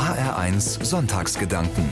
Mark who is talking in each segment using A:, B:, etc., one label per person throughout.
A: HR1 Sonntagsgedanken.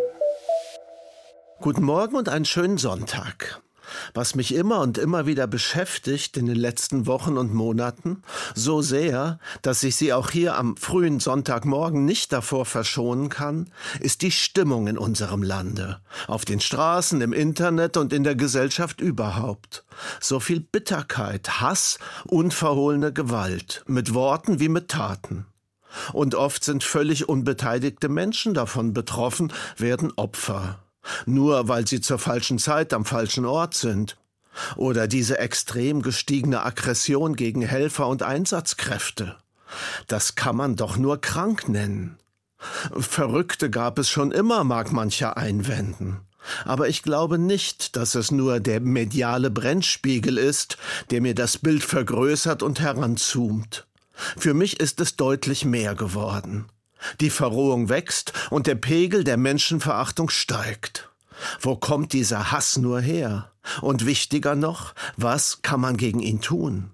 B: Guten Morgen und einen schönen Sonntag. Was mich immer und immer wieder beschäftigt in den letzten Wochen und Monaten, so sehr, dass ich Sie auch hier am frühen Sonntagmorgen nicht davor verschonen kann, ist die Stimmung in unserem Lande, auf den Straßen, im Internet und in der Gesellschaft überhaupt. So viel Bitterkeit, Hass, unverhohlene Gewalt, mit Worten wie mit Taten. Und oft sind völlig unbeteiligte Menschen davon betroffen, werden Opfer. Nur weil sie zur falschen Zeit am falschen Ort sind. Oder diese extrem gestiegene Aggression gegen Helfer und Einsatzkräfte. Das kann man doch nur krank nennen. Verrückte gab es schon immer, mag mancher einwenden. Aber ich glaube nicht, dass es nur der mediale Brennspiegel ist, der mir das Bild vergrößert und heranzoomt. Für mich ist es deutlich mehr geworden. Die Verrohung wächst und der Pegel der Menschenverachtung steigt. Wo kommt dieser Hass nur her? Und wichtiger noch, was kann man gegen ihn tun?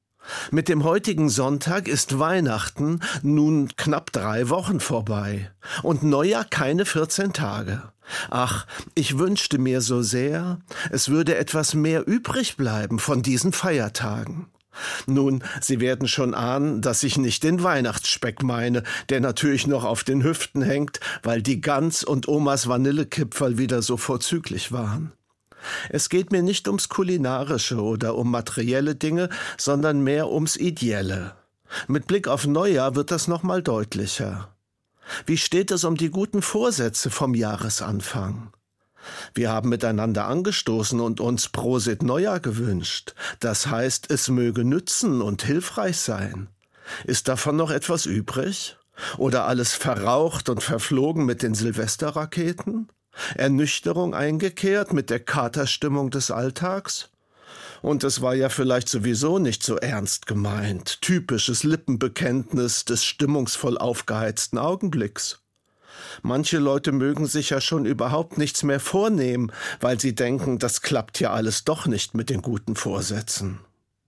B: Mit dem heutigen Sonntag ist Weihnachten nun knapp 3 Wochen vorbei und Neujahr keine 14 Tage. Ach, ich wünschte mir so sehr, es würde etwas mehr übrig bleiben von diesen Feiertagen. Nun, Sie werden schon ahnen, dass ich nicht den Weihnachtsspeck meine, der natürlich noch auf den Hüften hängt, weil die Gans und Omas Vanillekipferl wieder so vorzüglich waren. Es geht mir nicht ums Kulinarische oder um materielle Dinge, sondern mehr ums Ideelle. Mit Blick auf Neujahr wird das noch mal deutlicher. Wie steht es um die guten Vorsätze vom Jahresanfang? Wir haben miteinander angestoßen und uns Prosit Neujahr gewünscht. Das heißt, es möge nützen und hilfreich sein. Ist davon noch etwas übrig? Oder alles verraucht und verflogen mit den Silvesterraketen? Ernüchterung eingekehrt mit der Katerstimmung des Alltags? Und es war ja vielleicht sowieso nicht so ernst gemeint. Typisches Lippenbekenntnis des stimmungsvoll aufgeheizten Augenblicks. Manche Leute mögen sich ja schon überhaupt nichts mehr vornehmen, weil sie denken, das klappt ja alles doch nicht mit den guten Vorsätzen.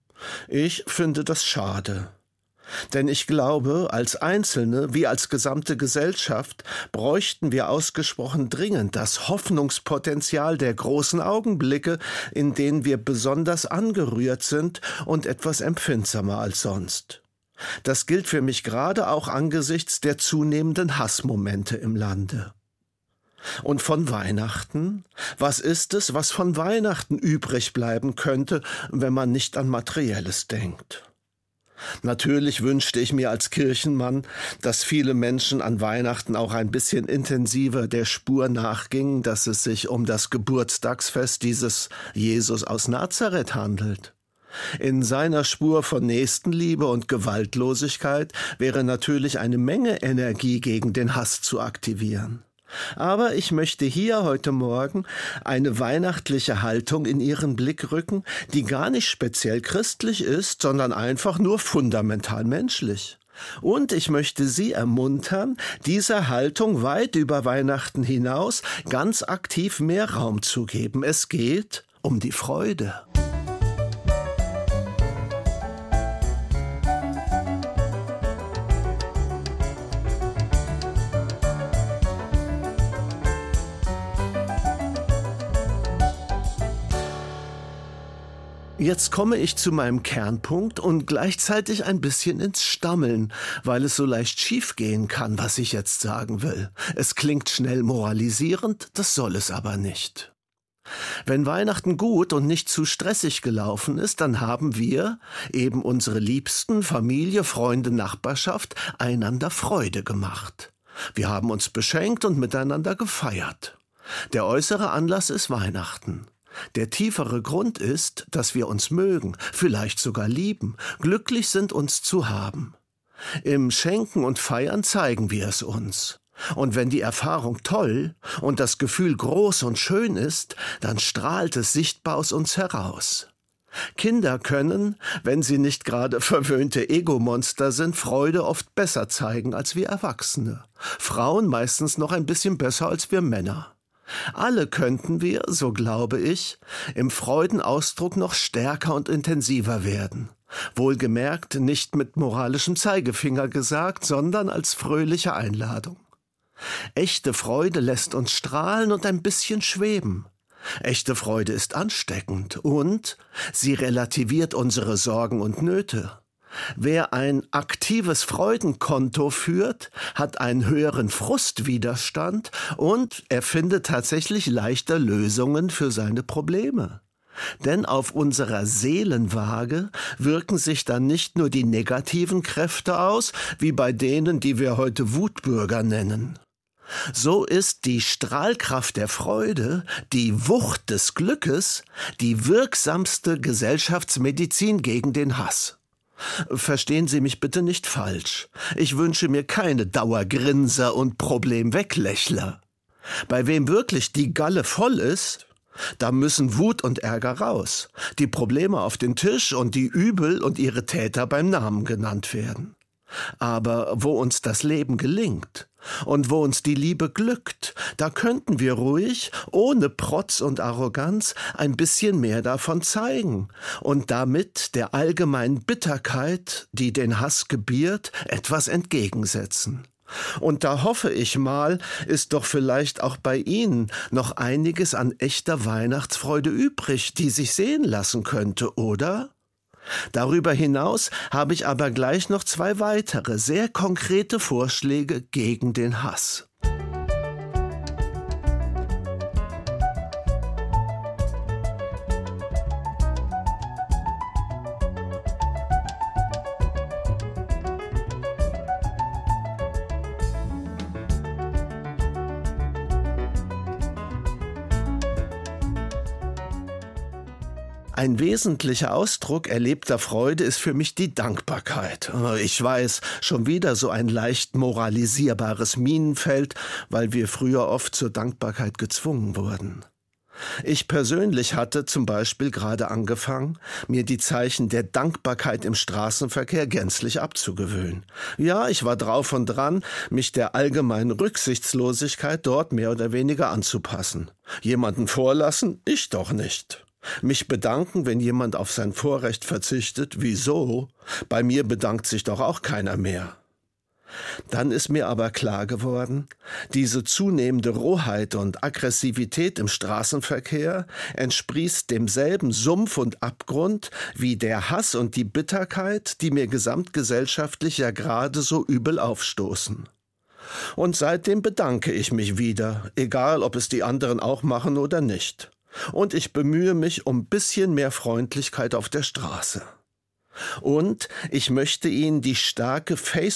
B: Ich finde das schade. Denn ich glaube, als Einzelne wie als gesamte Gesellschaft bräuchten wir ausgesprochen dringend das Hoffnungspotenzial der großen Augenblicke, in denen wir besonders angerührt sind und etwas empfindsamer als sonst. Das gilt für mich gerade auch angesichts der zunehmenden Hassmomente im Lande. Und von Weihnachten? Was ist es, was von Weihnachten übrig bleiben könnte, wenn man nicht an Materielles denkt? Natürlich wünschte ich mir als Kirchenmann, dass viele Menschen an Weihnachten auch ein bisschen intensiver der Spur nachgingen, dass es sich um das Geburtstagsfest dieses Jesus aus Nazareth handelt. In seiner Spur von Nächstenliebe und Gewaltlosigkeit wäre natürlich eine Menge Energie gegen den Hass zu aktivieren. Aber ich möchte hier heute Morgen eine weihnachtliche Haltung in Ihren Blick rücken, die gar nicht speziell christlich ist, sondern einfach nur fundamental menschlich. Und ich möchte Sie ermuntern, dieser Haltung weit über Weihnachten hinaus ganz aktiv mehr Raum zu geben. Es geht um die Freude. Jetzt komme ich zu meinem Kernpunkt und gleichzeitig ein bisschen ins Stammeln, weil es so leicht schiefgehen kann, was ich jetzt sagen will. Es klingt schnell moralisierend, das soll es aber nicht. Wenn Weihnachten gut und nicht zu stressig gelaufen ist, dann haben wir, eben unsere Liebsten, Familie, Freunde, Nachbarschaft, einander Freude gemacht. Wir haben uns beschenkt und miteinander gefeiert. Der äußere Anlass ist Weihnachten. Der tiefere Grund ist, dass wir uns mögen, vielleicht sogar lieben, glücklich sind, uns zu haben. Im Schenken und Feiern zeigen wir es uns. Und wenn die Erfahrung toll und das Gefühl groß und schön ist, dann strahlt es sichtbar aus uns heraus. Kinder können, wenn sie nicht gerade verwöhnte Ego-Monster sind, Freude oft besser zeigen als wir Erwachsene. Frauen meistens noch ein bisschen besser als wir Männer. Alle könnten wir, so glaube ich, im Freudenausdruck noch stärker und intensiver werden. Wohlgemerkt nicht mit moralischem Zeigefinger gesagt, sondern als fröhliche Einladung. Echte Freude lässt uns strahlen und ein bisschen schweben. Echte Freude ist ansteckend und sie relativiert unsere Sorgen und Nöte. Wer ein aktives Freudenkonto führt, hat einen höheren Frustwiderstand und er findet tatsächlich leichter Lösungen für seine Probleme. Denn auf unserer Seelenwaage wirken sich dann nicht nur die negativen Kräfte aus, wie bei denen, die wir heute Wutbürger nennen. So ist die Strahlkraft der Freude, die Wucht des Glückes, die wirksamste Gesellschaftsmedizin gegen den Hass. Verstehen Sie mich bitte nicht falsch. Ich wünsche mir keine Dauergrinser und Problemweglächler. Bei wem wirklich die Galle voll ist, da müssen Wut und Ärger raus, die Probleme auf den Tisch und die Übel und ihre Täter beim Namen genannt werden. Aber wo uns das Leben gelingt und wo uns die Liebe glückt, da könnten wir ruhig, ohne Protz und Arroganz, ein bisschen mehr davon zeigen und damit der allgemeinen Bitterkeit, die den Hass gebiert, etwas entgegensetzen. Und da hoffe ich mal, ist doch vielleicht auch bei Ihnen noch einiges an echter Weihnachtsfreude übrig, die sich sehen lassen könnte, oder? Darüber hinaus habe ich aber gleich noch 2 weitere, sehr konkrete Vorschläge gegen den Hass. Ein wesentlicher Ausdruck erlebter Freude ist für mich die Dankbarkeit. Ich weiß, schon wieder so ein leicht moralisierbares Minenfeld, weil wir früher oft zur Dankbarkeit gezwungen wurden. Ich persönlich hatte zum Beispiel gerade angefangen, mir die Zeichen der Dankbarkeit im Straßenverkehr gänzlich abzugewöhnen. Ja, ich war drauf und dran, mich der allgemeinen Rücksichtslosigkeit dort mehr oder weniger anzupassen. Jemanden vorlassen? Ich doch nicht. Mich bedanken, wenn jemand auf sein Vorrecht verzichtet? Wieso? Bei mir bedankt sich doch auch keiner mehr. Dann ist mir aber klar geworden, diese zunehmende Rohheit und Aggressivität im Straßenverkehr entsprießt demselben Sumpf und Abgrund wie der Hass und die Bitterkeit, die mir gesamtgesellschaftlich ja gerade so übel aufstoßen. Und seitdem bedanke ich mich wieder, egal ob es die anderen auch machen oder nicht. Und ich bemühe mich um ein bisschen mehr Freundlichkeit auf der Straße. Und ich möchte Ihnen die starke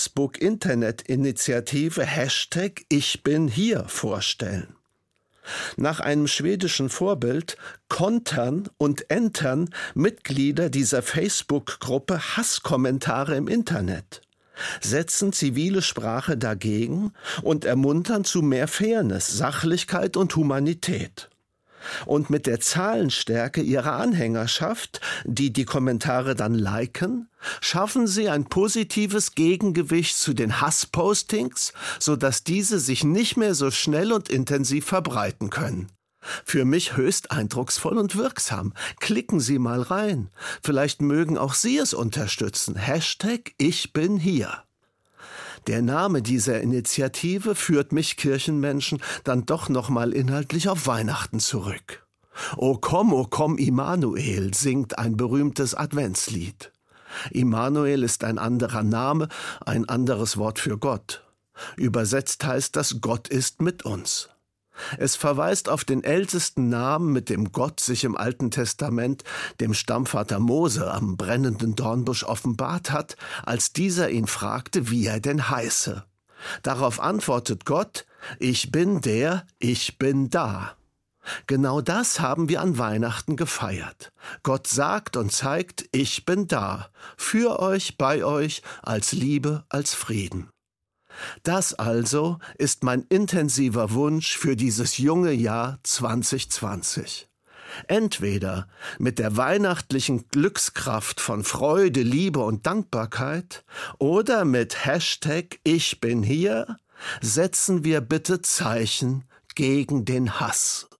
B: Facebook-Internet-Initiative #IchBinHier vorstellen. Nach einem schwedischen Vorbild kontern und entern Mitglieder dieser Facebook-Gruppe Hasskommentare im Internet, setzen zivile Sprache dagegen und ermuntern zu mehr Fairness, Sachlichkeit und Humanität. Und mit der Zahlenstärke ihrer Anhängerschaft, die die Kommentare dann liken, schaffen sie ein positives Gegengewicht zu den Hasspostings, sodass diese sich nicht mehr so schnell und intensiv verbreiten können. Für mich höchst eindrucksvoll und wirksam. Klicken Sie mal rein. Vielleicht mögen auch Sie es unterstützen. #IchBinHier. Der Name dieser Initiative führt mich Kirchenmenschen dann doch nochmal inhaltlich auf Weihnachten zurück. O komm, Immanuel, singt ein berühmtes Adventslied. Immanuel ist ein anderer Name, ein anderes Wort für Gott. Übersetzt heißt das, Gott ist mit uns. Es verweist auf den ältesten Namen, mit dem Gott sich im Alten Testament dem Stammvater Mose am brennenden Dornbusch offenbart hat, als dieser ihn fragte, wie er denn heiße. Darauf antwortet Gott: Ich bin der, ich bin da. Genau das haben wir an Weihnachten gefeiert. Gott sagt und zeigt, ich bin da, für euch, bei euch, als Liebe, als Frieden. Das also ist mein intensiver Wunsch für dieses junge Jahr 2020. Entweder mit der weihnachtlichen Glückskraft von Freude, Liebe und Dankbarkeit oder mit #IchBinHier setzen wir bitte Zeichen gegen den Hass.